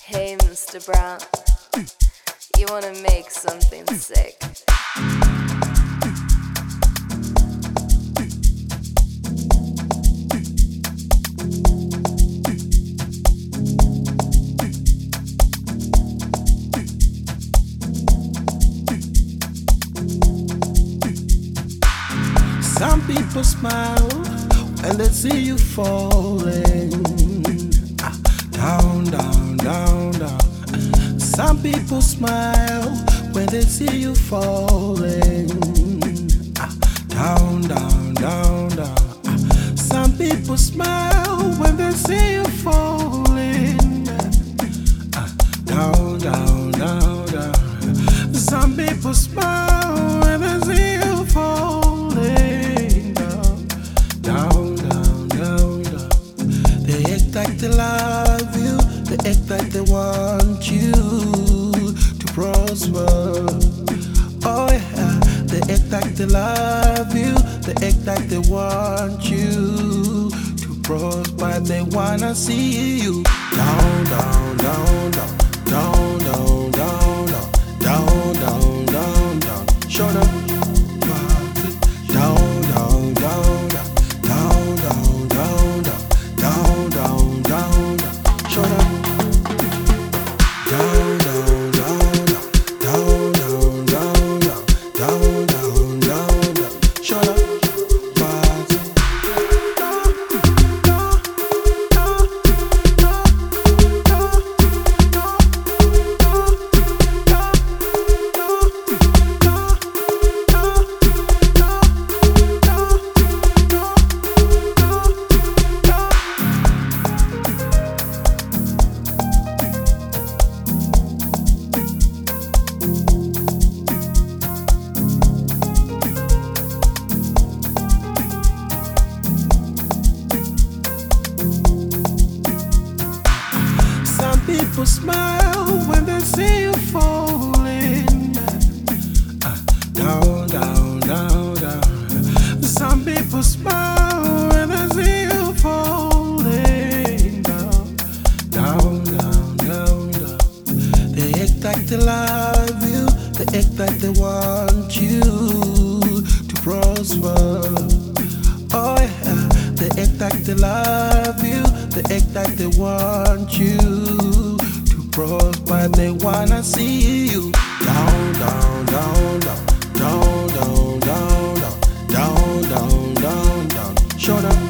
Hey, Mr. Brown, you wanna make something sick? Some people smile when they see you falling. Down, down, down, down. Some people smile when they see you falling. Down, down, down, down. Some people smile when they see you falling. Down, down, down, down. Some people smile when they see you falling. Down, down, down, down. They act like they love you. They act like they want you to prosper. Oh yeah. They act like they love you. They act like they want you to prosper. They wanna see you down, down, down, down, down, down, down, down, down, down, down. Shut up. Down, down, down, down, down, down, down, down, down, down. Shut up. Down, down, down, down, down, down, down, down, down, down. Shut up. People smile when they see you falling. Down, down, down, down. Some people smile when they see you falling. Down, down, down, down, down. They act like they love you. They act like they want you to prosper. Oh yeah. They act like they love you. They act like they want you to prosper. They wanna see you down, down, down, down, down, down, down, down, down, down, down. Shut up.